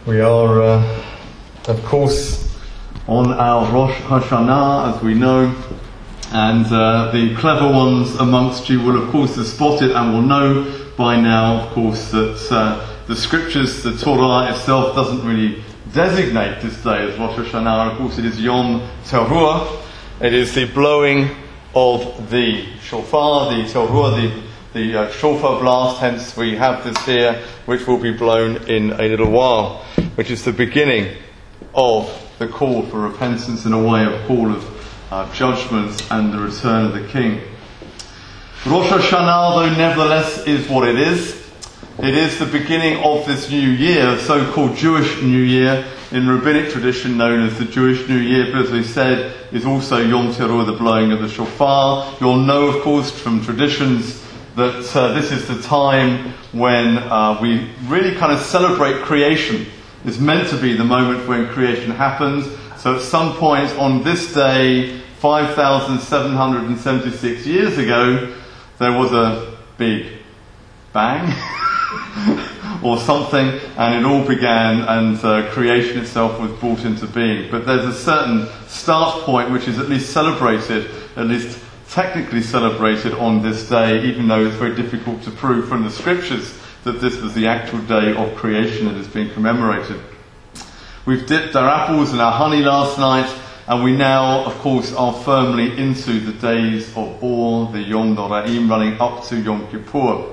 We are, of course, on our Rosh Hashanah, as we know, and the clever ones amongst you will, of course, have spotted and will know by now, of course, that the scriptures, the Torah itself, doesn't really designate this day as Rosh Hashanah. Of course, it is Yom Teruah. It is the blowing of the shofar, the Teruah, the shofar blast. Hence, we have this here, which will be blown in a little while, which is the beginning of the call for repentance, in a way of call of judgment and the return of the King. Rosh Hashanah, though, nevertheless is what it is. It is the beginning of this new year, so-called Jewish New Year, in rabbinic tradition known as the Jewish New Year, but as we said, is also Yom Teruah, the blowing of the shofar. You'll know, of course, from traditions that this is the time when we really kind of celebrate creation. It's meant to be the moment when creation happens. So at some point on this day, 5,776 years ago, there was a big bang or something, and it all began, and creation itself was brought into being. But there's a certain start point which is at least celebrated, at least technically celebrated on this day, even though it's very difficult to prove from the scriptures that this was the actual day of creation that is being commemorated. We've dipped our apples in our honey last night, and we now, of course, are firmly into the days of Or, the Yom Noraim, running up to Yom Kippur.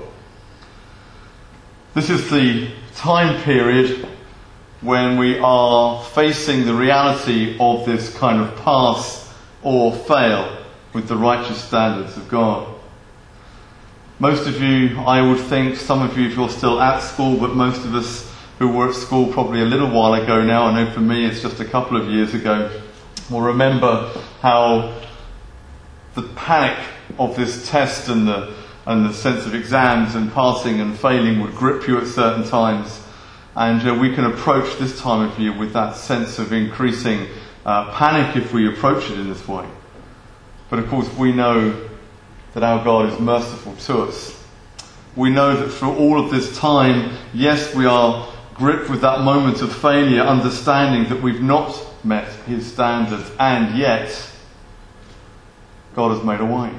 This is the time period when we are facing the reality of this kind of pass or fail with the righteous standards of God. Most of you, I would think, some of you if you're still at school, but most of us who were at school probably a little while ago now, I know for me it's just a couple of years ago, will remember how the panic of this test and the sense of exams and passing and failing would grip you at certain times. And we can approach this time of year with that sense of increasing panic if we approach it in this way. But of course we know that our God is merciful to us. We know that through all of this time, yes, we are gripped with that moment of failure, understanding that we've not met His standards, and yet God has made a way.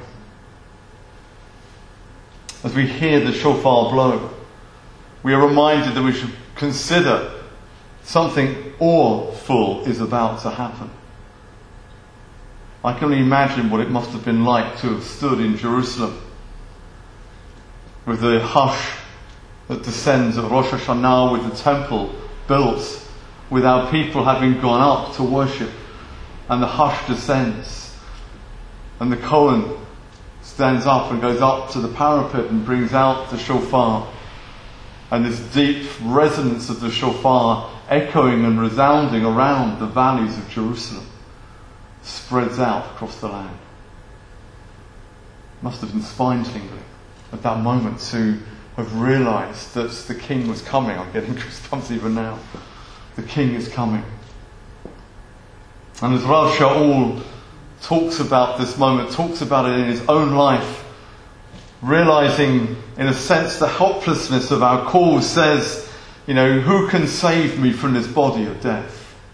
As we hear the shofar blow, we are reminded that we should consider something awful is about to happen. I can only imagine what it must have been like to have stood in Jerusalem with the hush that descends at Rosh Hashanah, with the temple built, with our people having gone up to worship, and the hush descends, and the Kohen stands up and goes up to the parapet and brings out the shofar, and this deep resonance of the shofar echoing and resounding around the valleys of Jerusalem spreads out across the land. It must have been spine-tingling at that moment to have realised that the King was coming. I'm getting goosebumps even now. The King is coming. And as Rav Shaul talks about this moment, talks about it in his own life, realising in a sense the helplessness of our cause, says, who can save me from this body of death?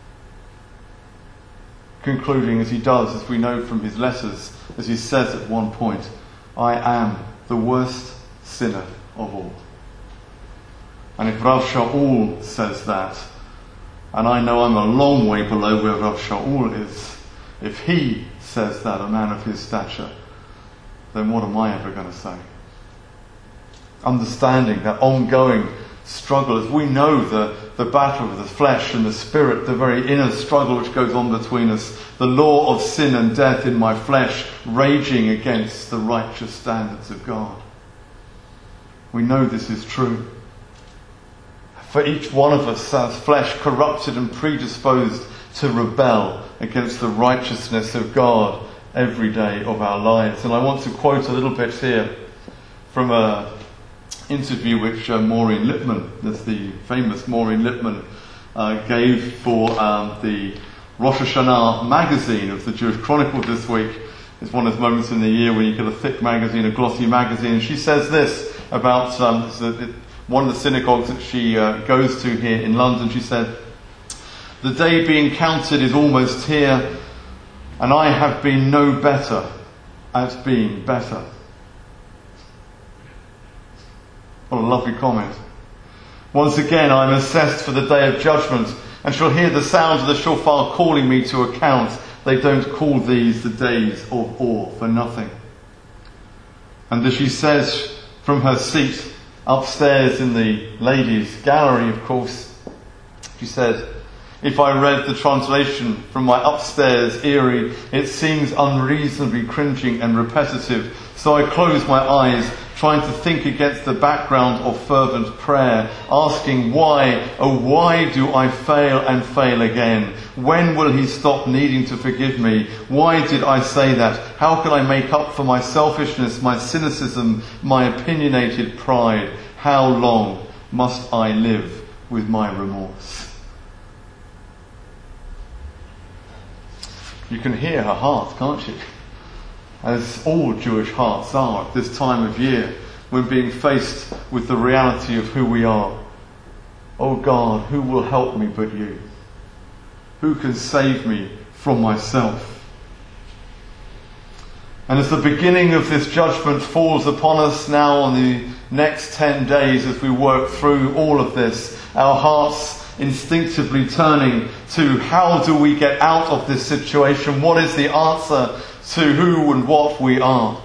Concluding as he does, as we know from his letters, as he says at one point, I am the worst sinner of all. And if Rav Shaul says that, and I know I'm a long way below where Rav Shaul is, if he says that, a man of his stature, then what am I ever going to say? Understanding that ongoing struggle, as we know the battle of the flesh and the spirit, the very inner struggle which goes on between us, the law of sin and death in my flesh raging against the righteous standards of God. We know this is true. For each one of us, our flesh corrupted and predisposed to rebel against the righteousness of God every day of our lives. And I want to quote a little bit here from an interview which Maureen Lipman, that's the famous Maureen Lipman, gave for the Rosh Hashanah magazine of the Jewish Chronicle this week. It's one of those moments in the year when you get a thick magazine, a glossy magazine. And she says this about one of the synagogues that she goes to here in London. She said, "The day being counted is almost here, and I have been no better at being better." What a lovely comment. "Once again I am assessed for the day of judgment, and shall hear the sound of the shofar calling me to account. They don't call these the days of awe for nothing." And as she says from her seat upstairs in the ladies' gallery, of course, she said, "If I read the translation from my upstairs eyrie, it seems unreasonably cringing and repetitive, so I close my eyes, trying to think against the background of fervent prayer, asking why, oh why do I fail and fail again? When will he stop needing to forgive me? Why did I say that? How can I make up for my selfishness, my cynicism, my opinionated pride? How long must I live with my remorse?" You can hear her heart, can't you? As all Jewish hearts are at this time of year, when being faced with the reality of who we are. Oh God, who will help me but you? Who can save me from myself? And as the beginning of this judgment falls upon us now on the next 10 days, as we work through all of this, our hearts instinctively turning to how do we get out of this situation? What is the answer to who and what we are?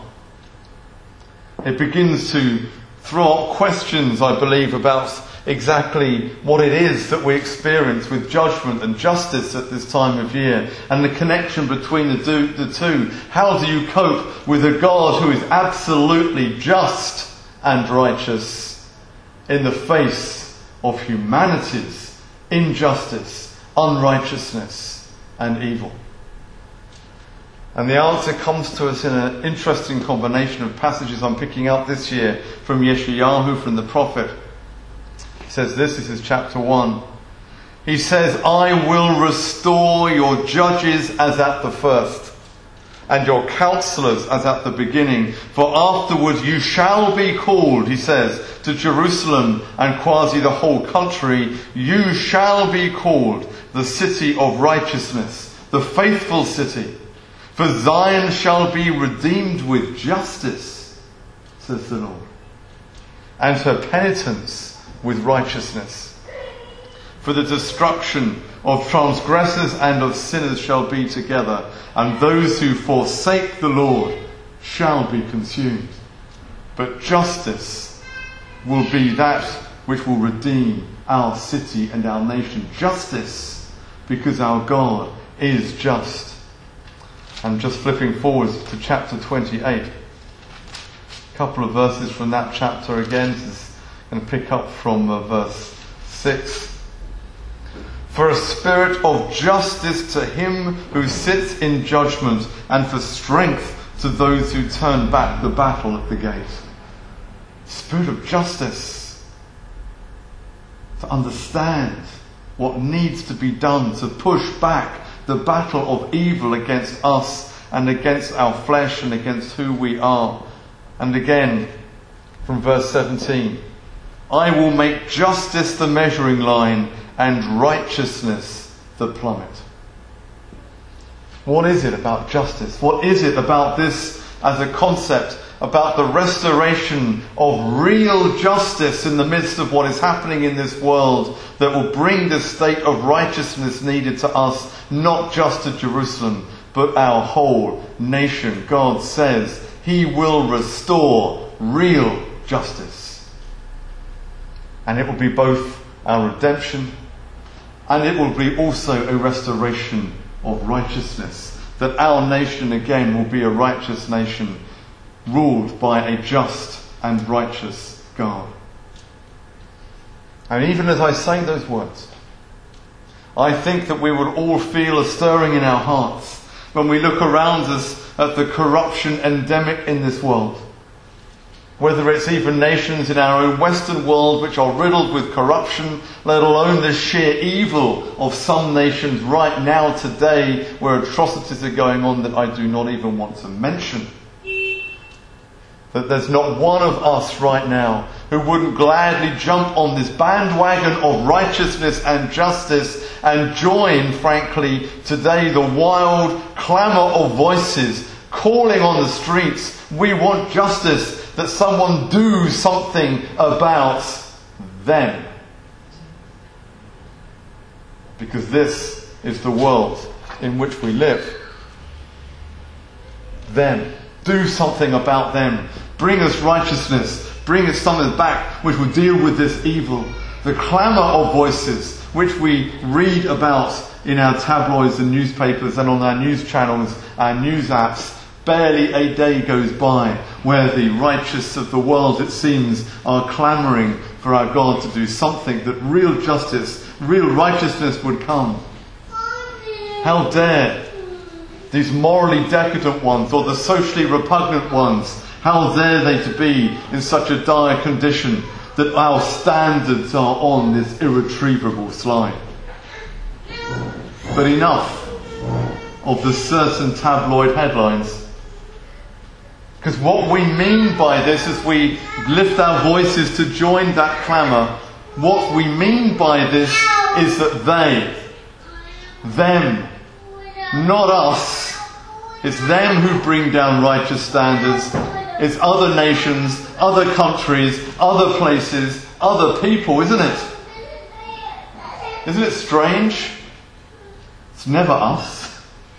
It begins to throw up questions, I believe, about exactly what it is that we experience with judgment and justice at this time of year, and the connection between the two. How do you cope with a God who is absolutely just and righteous in the face of humanity's injustice, unrighteousness, and evil? And the answer comes to us in an interesting combination of passages I'm picking up this year from Yeshayahu, from the prophet. He says this is chapter 1. He says, "I will restore your judges as at the first, and your counselors as at the beginning. For afterwards you shall be called," he says, "to Jerusalem and quasi the whole country. You shall be called the city of righteousness, the faithful city. For Zion shall be redeemed with justice, says the Lord, and her penitence with righteousness. For the destruction of transgressors and of sinners shall be together, and those who forsake the Lord shall be consumed. But justice will be that which will redeem our city and our nation. Justice, because our God is just." And just flipping forward to chapter 28. A couple of verses from that chapter again. This is going to pick up from verse 6. "For a spirit of justice to him who sits in judgment, and for strength to those who turn back the battle at the gate." Spirit of justice. To understand what needs to be done to push back the battle of evil against us and against our flesh and against who we are. And again, from verse 17, "I will make justice the measuring line and righteousness the plummet." What is it about justice? What is it about this as a concept, about the restoration of real justice in the midst of what is happening in this world, that will bring the state of righteousness needed to us, not just to Jerusalem, but our whole nation? God says He will restore real justice. And it will be both our redemption, and it will be also a restoration of righteousness. That our nation again will be a righteous nation, ruled by a just and righteous God. And even as I say those words, I think that we would all feel a stirring in our hearts when we look around us at the corruption endemic in this world. Whether it's even nations in our own Western world which are riddled with corruption, let alone the sheer evil of some nations right now today where atrocities are going on that I do not even want to mention. That there's not one of us right now who wouldn't gladly jump on this bandwagon of righteousness and justice and join, frankly, today the wild clamour of voices calling on the streets, we want justice, that someone do something about them. Because this is the world in which we live. Them. Do something about them. Bring us righteousness. Bring us something back which will deal with this evil. The clamour of voices which we read about in our tabloids and newspapers and on our news channels, our news apps. Barely a day goes by where the righteous of the world, it seems, are clamouring for our God to do something, that real justice, real righteousness would come. How dare these morally decadent ones, or the socially repugnant ones, how dare they to be in such a dire condition that our standards are on this irretrievable slide. But enough of the certain tabloid headlines. Because what we mean by this, as we lift our voices to join that clamour, what we mean by this is that them, not us, it's them who bring down righteous standards. It's other nations, other countries, other places, other people, isn't it? Isn't it strange? It's never us.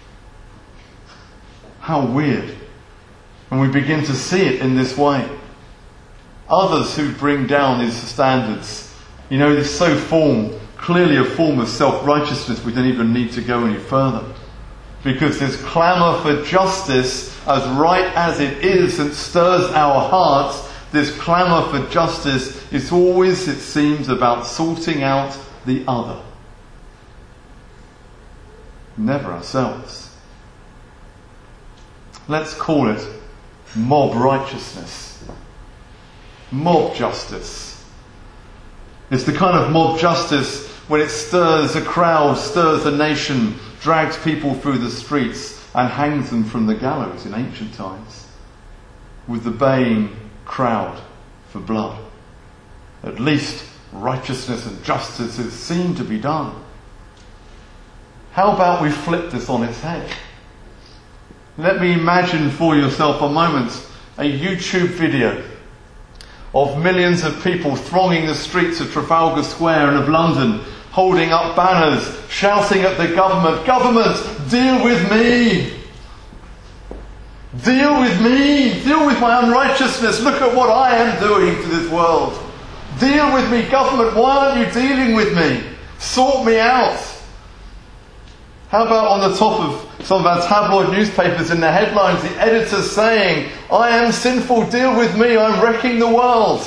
How weird when we begin to see it in this way. Others who bring down these standards. You know, it's so clearly a form of self-righteousness, we don't even need to go any further. Because this clamour for justice, as right as it is, and stirs our hearts, this clamour for justice is always, it seems, about sorting out the other. Never ourselves. Let's call it mob righteousness. Mob justice. It's the kind of mob justice when it stirs a crowd, stirs a nation, drags people through the streets and hangs them from the gallows in ancient times, with the baying crowd for blood. At least righteousness and justice is seen to be done. How about we flip this on its head? Let me imagine for yourself a moment a YouTube video of millions of people thronging the streets of Trafalgar Square and of London, holding up banners, shouting at the government, "Government, deal with me! Deal with me! Deal with my unrighteousness! Look at what I am doing to this world! Deal with me, government! Why aren't you dealing with me? Sort me out!" How about on the top of some of our tabloid newspapers in the headlines, the editors saying, "I am sinful, deal with me, I'm wrecking the world."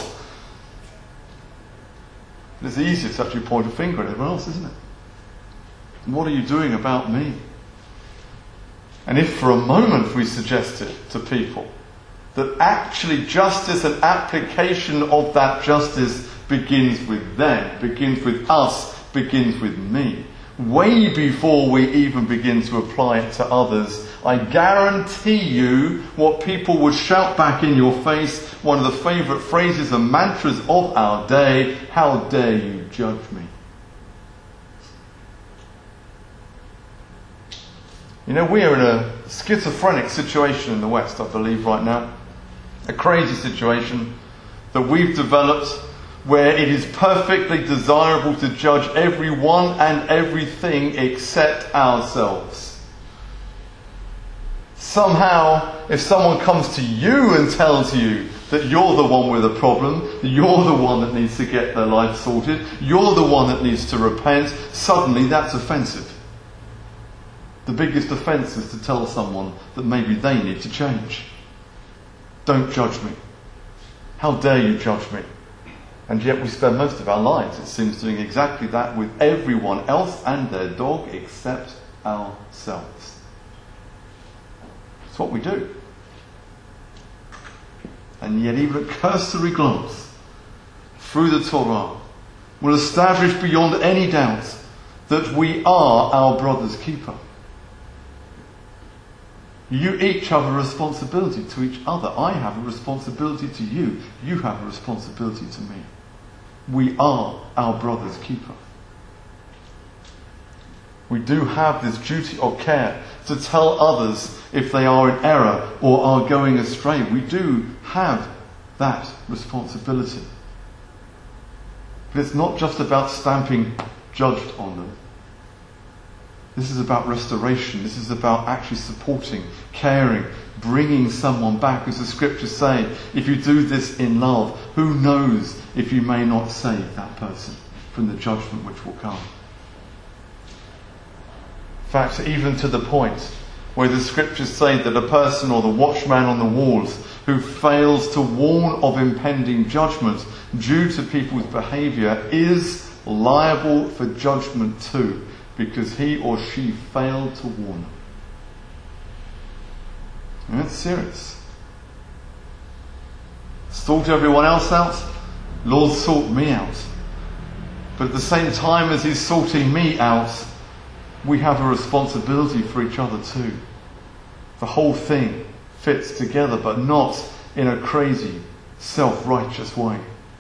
It's easier to actually point a finger at everyone else, isn't it? And what are you doing about me? And if for a moment we suggested to people that actually justice and application of that justice begins with them, begins with us, begins with me, way before we even begin to apply it to others, I guarantee you what people would shout back in your face, one of the favourite phrases and mantras of our day: "How dare you judge me?" You know, we are in a schizophrenic situation in the West, I believe, right now. A crazy situation that we've developed where it is perfectly desirable to judge everyone and everything except ourselves. Somehow, if someone comes to you and tells you that you're the one with a problem, that you're the one that needs to get their life sorted, you're the one that needs to repent, suddenly that's offensive. The biggest offence is to tell someone that maybe they need to change. Don't judge me. How dare you judge me? And yet we spend most of our lives, it seems, doing exactly that with everyone else and their dog except ourselves. It's what we do. And yet even a cursory glance through the Torah will establish beyond any doubt that we are our brother's keeper. You each have a responsibility to each other. I have a responsibility to you. You have a responsibility to me. We are our brother's keeper. We do have this duty or care to tell others if they are in error or are going astray. We do have that responsibility. But it's not just about stamping judged on them. This is about restoration. This is about actually supporting, caring, bringing someone back. As the scriptures say, if you do this in love, who knows if you may not save that person from the judgment which will come. In fact, even to the point where the scriptures say that a person or the watchman on the walls who fails to warn of impending judgment due to people's behaviour is liable for judgment too, because he or she failed to warn them. And that's serious. Sort everyone else out, Lord, sort me out. But at the same time as he's sorting me out, we have a responsibility for each other too. The whole thing fits together, but not in a crazy, self-righteous way.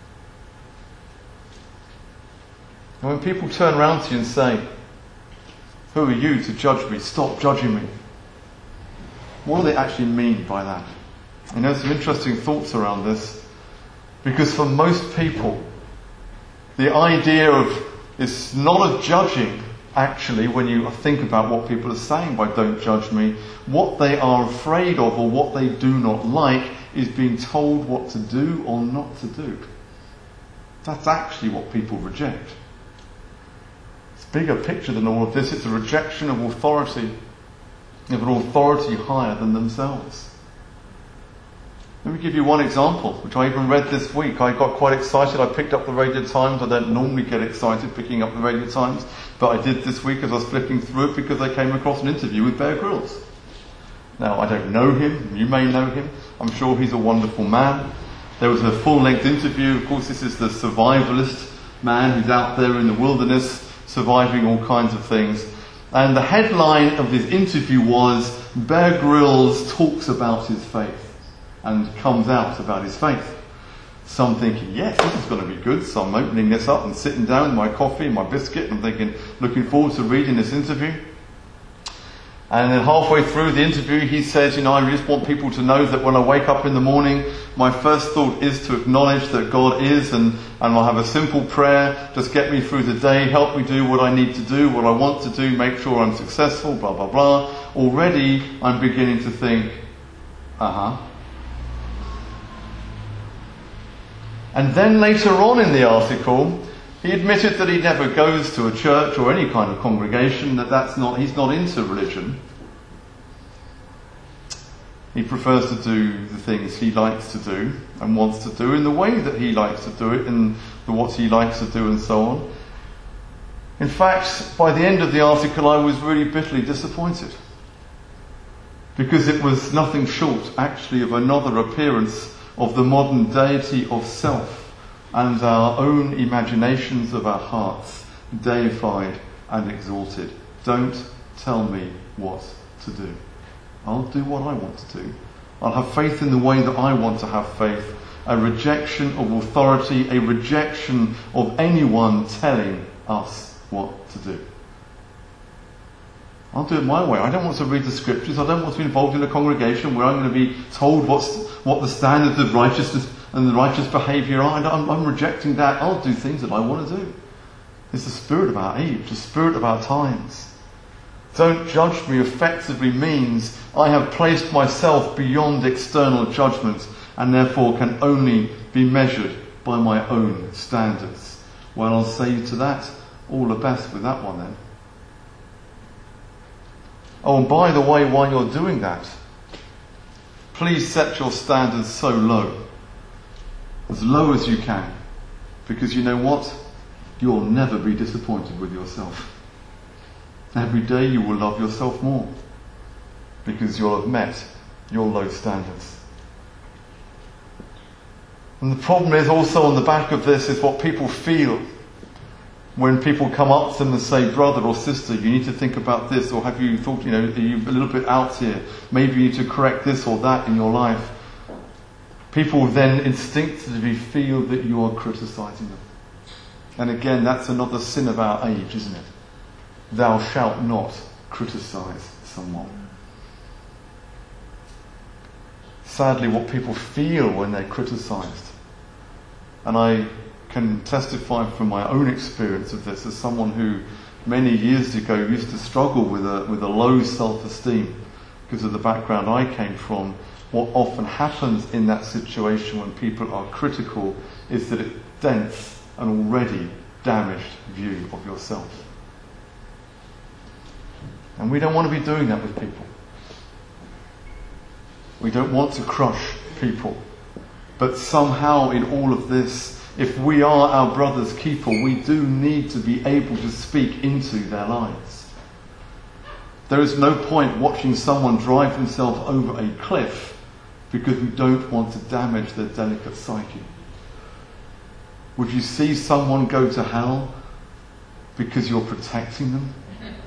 And when people turn around to you and say, who are you to judge me? Stop judging me. What do they actually mean by that? And there's some interesting thoughts around this. Because for most people, the idea of it's not of judging, actually, when you think about what people are saying by don't judge me, what they are afraid of or what they do not like is being told what to do or not to do. That's actually what people reject. It's a bigger picture than all of this. It's a rejection of authority, of an authority higher than themselves. Let me give you one example, which I even read this week. I got quite excited. I picked up the Radio Times. I don't normally get excited picking up the Radio Times, but I did this week as I was flipping through it because I came across an interview with Bear Grylls. Now, I don't know him. You may know him. I'm sure he's a wonderful man. There was a full-length interview. Of course, this is the survivalist man who's out there in the wilderness, surviving all kinds of things. And the headline of this interview was, Bear Grylls talks about his faith and comes out about his faith. So I'm thinking, yes, this is going to be good. So I'm opening this up and sitting down with my coffee and my biscuit and thinking, looking forward to reading this interview. And then halfway through the interview, he says, I just want people to know that when I wake up in the morning, my first thought is to acknowledge that God is, and I'll have a simple prayer, just get me through the day, help me do what I need to do, what I want to do, make sure I'm successful, blah, blah, blah. Already, I'm beginning to think, And then later on in the article, he admitted that he never goes to a church or any kind of congregation, he's not into religion. He prefers to do the things he likes to do and wants to do in the way that he likes to do it and what he likes to do and so on. In fact, by the end of the article, I was really bitterly disappointed. Because it was nothing short, actually, of another appearance of the modern deity of self and our own imaginations of our hearts, deified and exalted. Don't tell me what to do. I'll do what I want to do. I'll have faith in the way that I want to have faith. A rejection of authority, a rejection of anyone telling us what to do. I'll do it my way. I don't want to read the scriptures. I don't want to be involved in a congregation where I'm going to be told what the standards of righteousness and the righteous behaviour are. I'm rejecting that. I'll do things that I want to do. It's the spirit of our age, the spirit of our times. Don't judge me effectively means I have placed myself beyond external judgment and therefore can only be measured by my own standards. Well, I'll say to that, all the best with that one then. Oh, and by the way, while you're doing that, please set your standards so low as you can. Because you know what? You'll never be disappointed with yourself. Every day you will love yourself more. Because you'll have met your low standards. And the problem is also on the back of this is what people feel. When people come up to them and say, brother or sister, you need to think about this, or have you thought, are you a little bit out here? Maybe you need to correct this or that in your life. People then instinctively feel that you are criticizing them. And again, that's another sin of our age, isn't it? Thou shalt not criticize someone. Sadly, what people feel when they're criticized, and I can testify from my own experience of this as someone who many years ago used to struggle with a low self-esteem because of the background I came from. What often happens in that situation when people are critical is that it dents an already damaged view of yourself. And we don't want to be doing that with people. We don't want to crush people. But somehow in all of this, if we are our brother's keeper, we do need to be able to speak into their lives. There is no point watching someone drive himself over a cliff because we don't want to damage their delicate psyche. Would you see someone go to hell because you're protecting them?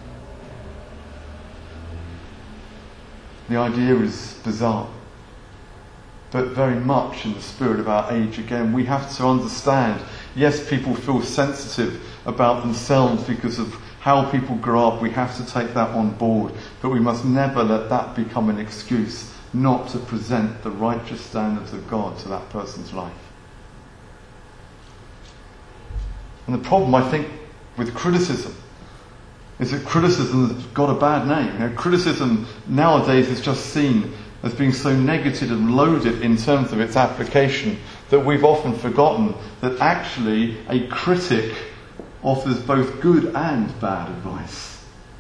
The idea is bizarre, but very much in the spirit of our age. Again, we have to understand, yes, people feel sensitive about themselves because of how people grow up. We have to take that on board, but we must never let that become an excuse not to present the righteous standards of God to that person's life. And the problem, I think, with criticism is that criticism has got a bad name. Criticism nowadays is just seen as being so negative and loaded in terms of its application that we've often forgotten that actually a critic offers both good and bad advice.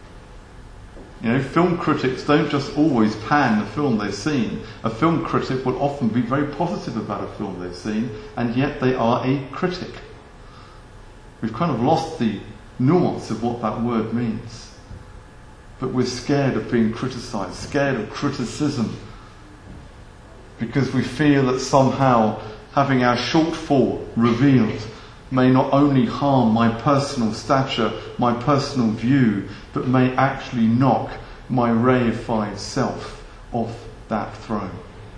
Film critics don't just always pan the film they've seen. A film critic will often be very positive about a film they've seen, and yet they are a critic. We've kind of lost the nuance of what that word means. But we're scared of being criticised, scared of criticism, because we feel that somehow having our shortfall revealed may not only harm my personal stature, my personal view, but may actually knock my reified self off that throne.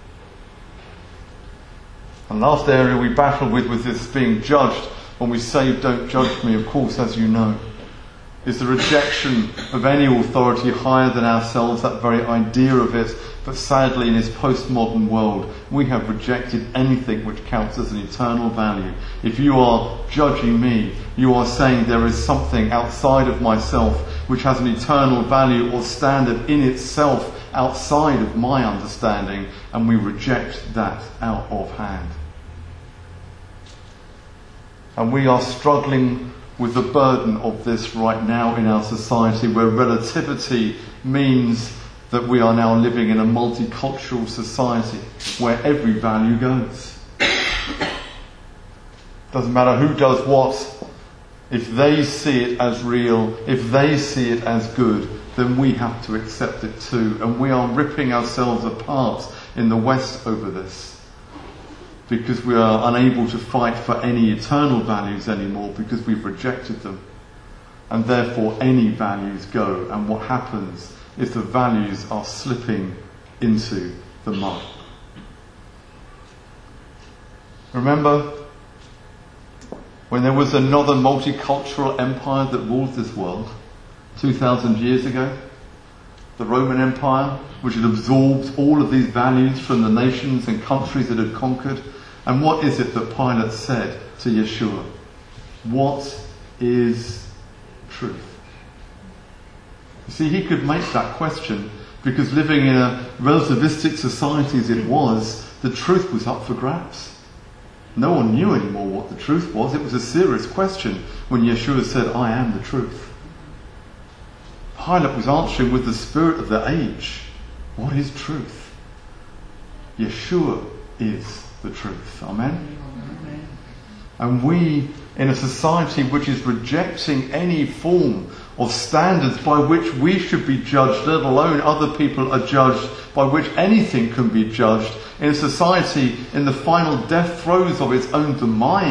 And last area we battle with was this being judged. When we say, don't judge me, of course, as you know, is the rejection of any authority higher than ourselves, that very idea of it. But sadly, in this postmodern world, we have rejected anything which counts as an eternal value. If you are judging me, you are saying there is something outside of myself which has an eternal value or standard in itself outside of my understanding, and we reject that out of hand. And we are struggling with the burden of this right now in our society, where relativity means that we are now living in a multicultural society where every value goes. Doesn't matter who does what. If they see it as real, if they see it as good, then we have to accept it too. And we are ripping ourselves apart in the West over this, because we are unable to fight for any eternal values anymore because we've rejected them. And therefore any values go. And what happens is the values are slipping into the mud. Remember when there was another multicultural empire that ruled this world 2,000 years ago? The Roman Empire, which had absorbed all of these values from the nations and countries it had conquered. And what is it that Pilate said to Yeshua? What is truth? You see, he could make that question because living in a relativistic society as it was, the truth was up for grabs. No one knew anymore what the truth was. It was a serious question when Yeshua said, I am the truth. Pilate was answering with the spirit of the age. What is truth? Yeshua is the truth. Amen? Amen. And we, in a society which is rejecting any form of standards by which we should be judged, let alone other people are judged, by which anything can be judged, in a society in the final death throes of its own demise,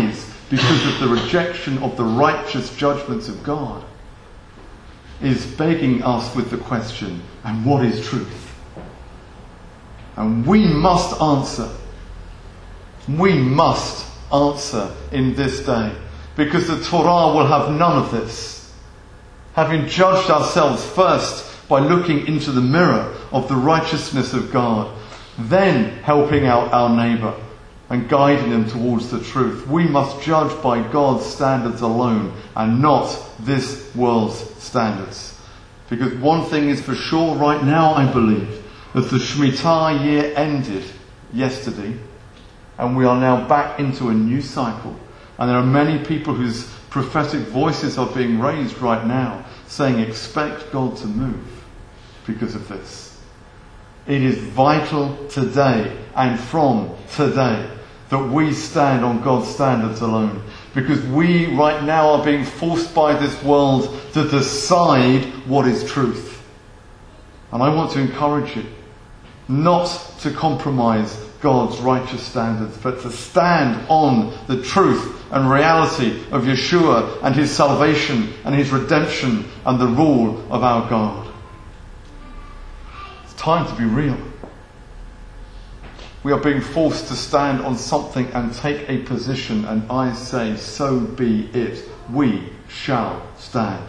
because of the rejection of the righteous judgments of God, is begging us with the question, and what is truth? And we must answer. We must answer in this day, because the Torah will have none of this. Having judged ourselves first by looking into the mirror of the righteousness of God, then helping out our neighbour and guiding them towards the truth, we must judge by God's standards alone and not this world's standards. Because one thing is for sure right now, I believe, as the Shemitah year ended yesterday, and we are now back into a new cycle. And there are many people whose prophetic voices are being raised right now, saying, expect God to move because of this. It is vital today and from today that we stand on God's standards alone. Because we right now are being forced by this world to decide what is truth. And I want to encourage you not to compromise God's righteous standards, but to stand on the truth and reality of Yeshua and his salvation and his redemption and the rule of our God. It's time to be real. We are being forced to stand on something and take a position, and I say, so be it. We shall stand.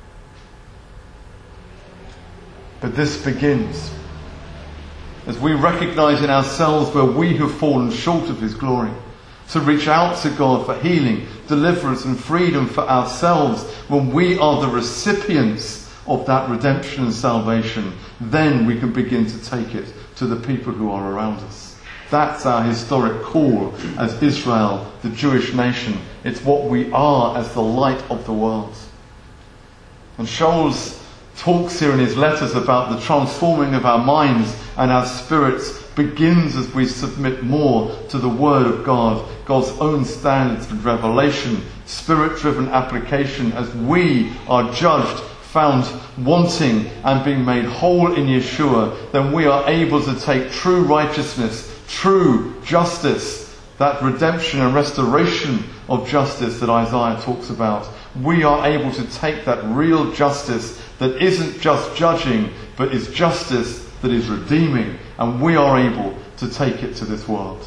But this begins as we recognise in ourselves where we have fallen short of his glory, to reach out to God for healing, deliverance and freedom for ourselves when we are the recipients of that redemption and salvation. Then we can begin to take it to the people who are around us. That's our historic call as Israel, the Jewish nation. It's what we are as the light of the world. And Shaul's talks here in his letters about the transforming of our minds and our spirits begins as we submit more to the Word of God, God's own standards of revelation, Spirit-driven application, as we are judged, found wanting and being made whole in Yeshua. Then we are able to take true righteousness, true justice, that redemption and restoration of justice that Isaiah talks about. We are able to take that real justice that isn't just judging, but is justice that is redeeming, and we are able to take it to this world.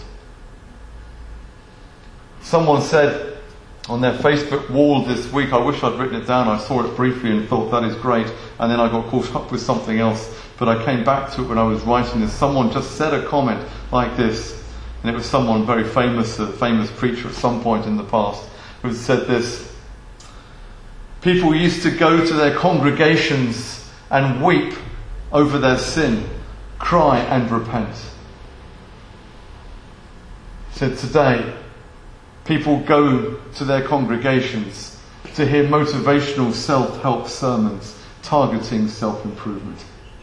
Someone said on their Facebook wall this week, I wish I'd written it down, I saw it briefly and thought that is great, and then I got caught up with something else, but I came back to it when I was writing this. Someone just said a comment like this, and it was someone very famous, a famous preacher at some point in the past, who said this: people used to go to their congregations and weep over their sin, cry and repent. He said today, people go to their congregations to hear motivational self-help sermons targeting self-improvement.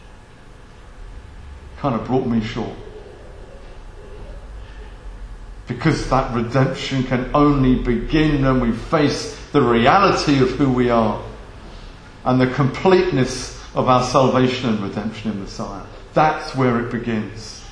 Kind of brought me short. Because that redemption can only begin when we face the reality of who we are and the completeness of our salvation and redemption in Messiah. That's where it begins.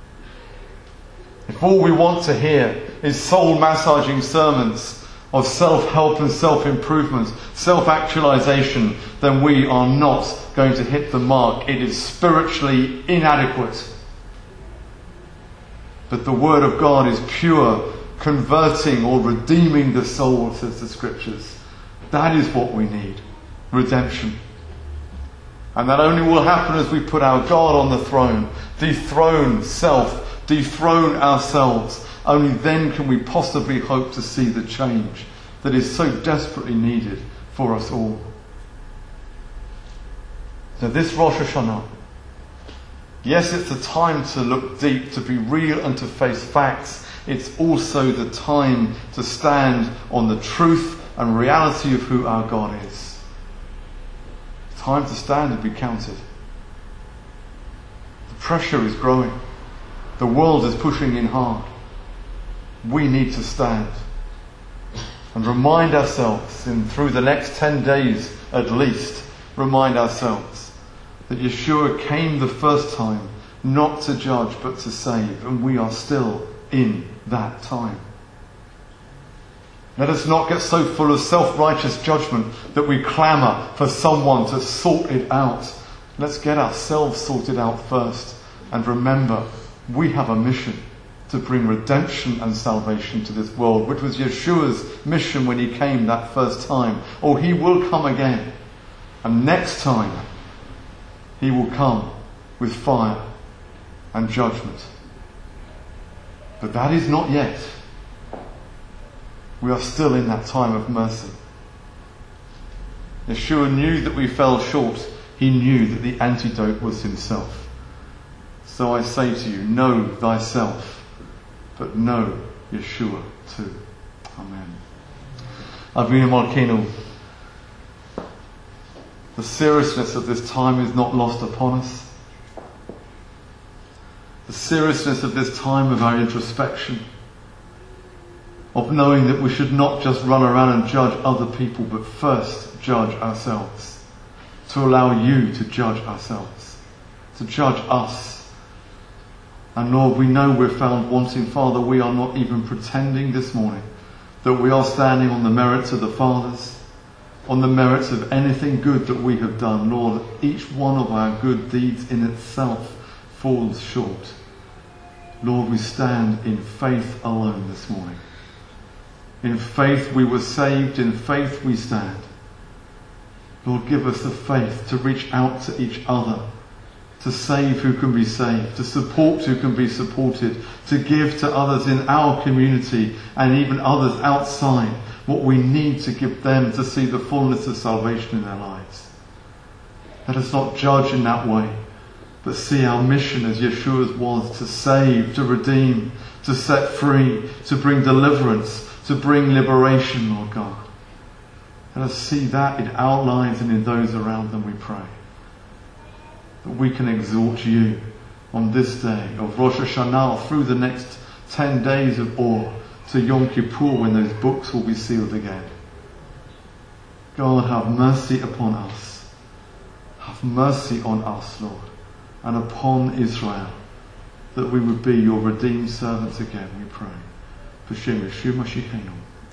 If all we want to hear is soul-massaging sermons of self-help and self-improvement, self-actualization, then we are not going to hit the mark. It is spiritually inadequate. But the Word of God is pure, converting or redeeming the soul, says the Scriptures. That is what we need. Redemption. And that only will happen as we put our God on the throne, dethrone self, dethrone ourselves. Only then can we possibly hope to see the change that is so desperately needed for us all. So this Rosh Hashanah, yes, it's a time to look deep, to be real and to face facts. It's also the time to stand on the truth and reality of who our God is. Time to stand and be counted. The pressure is growing. The world is pushing in hard. We need to stand and remind ourselves, through the next 10 days at least, remind ourselves that Yeshua came the first time not to judge but to save, and we are still in that time. Let us not get so full of self-righteous judgment that we clamour for someone to sort it out. Let's get ourselves sorted out first. And remember, we have a mission to bring redemption and salvation to this world, which was Yeshua's mission when he came that first time. Oh, he will come again. And next time, he will come with fire and judgment. But that is not yet. We are still in that time of mercy. Yeshua knew that we fell short. He knew that the antidote was himself. So I say to you, know thyself, but know Yeshua too. Amen. Avinu Malkeinu, the seriousness of this time is not lost upon us. The seriousness of this time of our introspection, of knowing that we should not just run around and judge other people, but first judge ourselves. To allow you to judge ourselves, to judge us. And Lord, we know we're found wanting. Father, we are not even pretending this morning that we are standing on the merits of the fathers, on the merits of anything good that we have done. Lord, each one of our good deeds in itself falls short. Lord, we stand in faith alone this morning. In faith we were saved, in faith we stand. Lord, give us the faith to reach out to each other, to save who can be saved, to support who can be supported, to give to others in our community and even others outside what we need to give them to see the fullness of salvation in their lives. Let us not judge in that way, but see our mission as Yeshua's was, to save, to redeem, to set free, to bring deliverance, to bring liberation, Lord God. Let us see that in our lives and in those around them, we pray. That we can exalt you on this day of Rosh Hashanah through the next 10 days of awe to Yom Kippur, when those books will be sealed again. God, have mercy upon us. Have mercy on us, Lord, and upon Israel, that we would be your redeemed servants again, we pray. B'Shem Yeshua Mashiachenu.